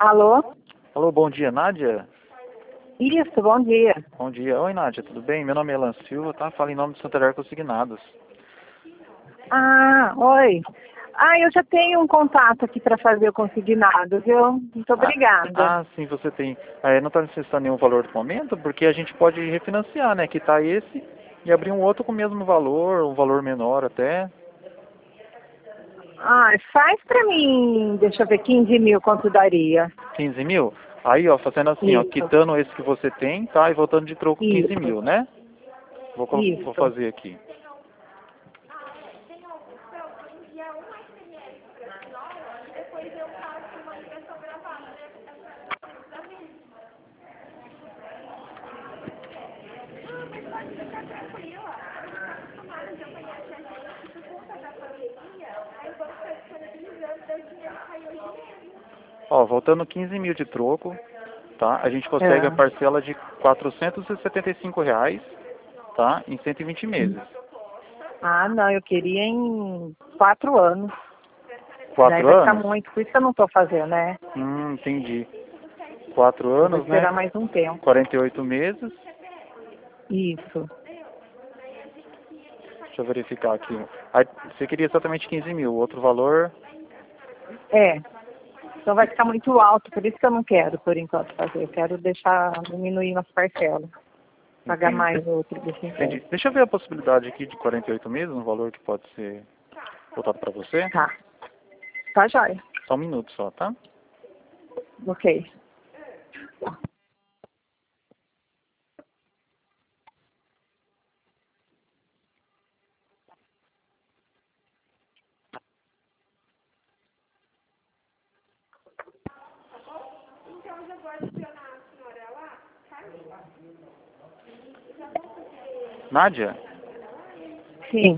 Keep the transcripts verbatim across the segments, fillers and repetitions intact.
Alô? Alô, bom dia, Nádia? Isso, bom dia. Bom dia. Oi, Nádia, tudo bem? Meu nome é Alan Silva, tá? Falo em nome do Santander Consignados. Ah, oi. Ah, eu já tenho um contato aqui para fazer o consignado, viu? Muito obrigada. Ah, ah sim, você tem. É, não está necessitando nenhum valor do momento, porque a gente pode refinanciar, né? Quitar esse e abrir um outro com o mesmo valor, um valor menor até. Ah, faz para mim, deixa eu ver, quinze mil quanto daria. quinze mil? Aí, ó, fazendo assim, ó, Isso. quitando esse que você tem, tá? E voltando de troco quinze Isso. mil, né? Vou, colo- Isso. vou fazer aqui. Ó, voltando quinze mil de troco, tá? A gente consegue É. a parcela de quatrocentos e setenta e cinco reais, tá? Em cento e vinte meses. Ah, não, eu queria em quatro anos. Daí Quatro vai ficar anos? muito, por isso que eu não estou fazendo, né? Hum, entendi. Quatro Eu vou anos, né? esperar mais um tempo. quarenta e oito meses. Isso. Deixa eu verificar aqui. Aí, você queria exatamente quinze mil. O outro valor? É. Então vai ficar muito alto, por isso que eu não quero, por enquanto, fazer. Eu quero deixar diminuir umas parcelas. Pagar Entendi. mais outro desse Entendi. empréstimo. Deixa eu ver a possibilidade aqui de quarenta e oito meses, um valor que pode ser voltado para você. Tá. Tá, joia. Só um minuto só, tá? Ok. Nádia? Sim.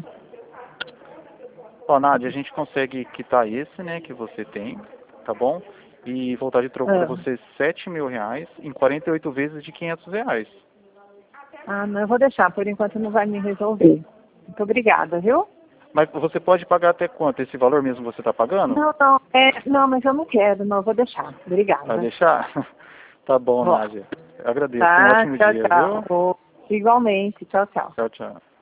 Ó, Nádia, a gente consegue quitar esse, né, que você tem, tá bom? E voltar de troco para Ah. você sete mil reais em quarenta e oito vezes de quinhentos reais. ah, não, eu vou deixar. Por enquanto não vai me resolver. Muito obrigada, viu? Mas você pode pagar até quanto? Esse valor mesmo você está pagando? Não, não. É, não, mas eu não quero. Não, eu vou deixar. Vai Obrigada. deixar? Tá bom, Bom, Nádia. Eu agradeço. Tenha um tá, ótimo tchau, dia, viu? tchau. Igualmente. Tchau, tchau. Tchau, tchau.